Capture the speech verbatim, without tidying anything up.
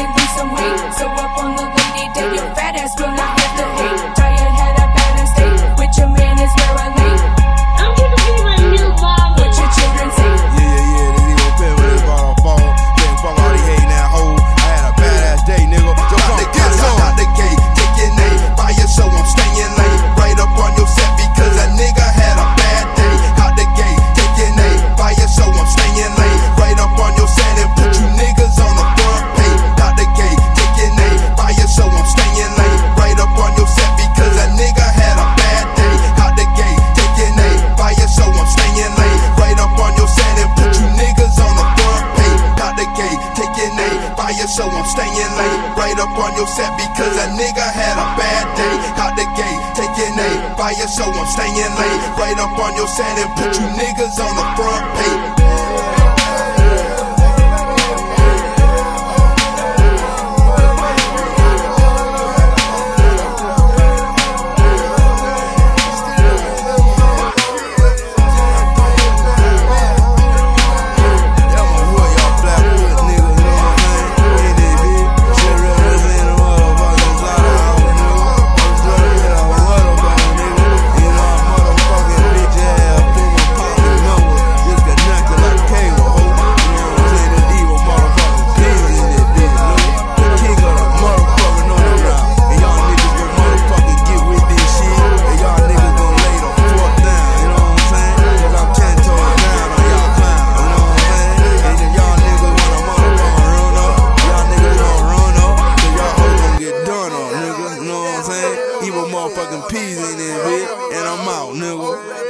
and lose some weight. So up on the lady day, your fat ass will not have to hate. Try your head up at a state, with your man is where I lay. I'm gonna be my new mom. What your children say. Yeah, yeah, yeah, this nigga gon' pay with this ball on phone. Can't fuck all these hating that hoe. I had a badass day, nigga. So come on, get some. Out the gate, taking A by your show, I'm staying late. Right up on your set because a nigga had a bad day. Out the gate, taking A by your show, I'm staying late. Right up on your set and put you niggas on the front page. Out the gate, taking A by your show, I'm staying late. Right up on your set because a nigga had a bad day. Out the gate, taking A by your show, I'm staying late. Right up on your set and put you niggas on the front page. Out the gate, taking A by your show, I'm staying late. Right up on your set because a nigga had a bad day. Out the gate, taking A by your show, I'm staying late. Right up on your set and put you niggas on the front page. Evil motherfucking peas in this bitch, and I'm out, nigga.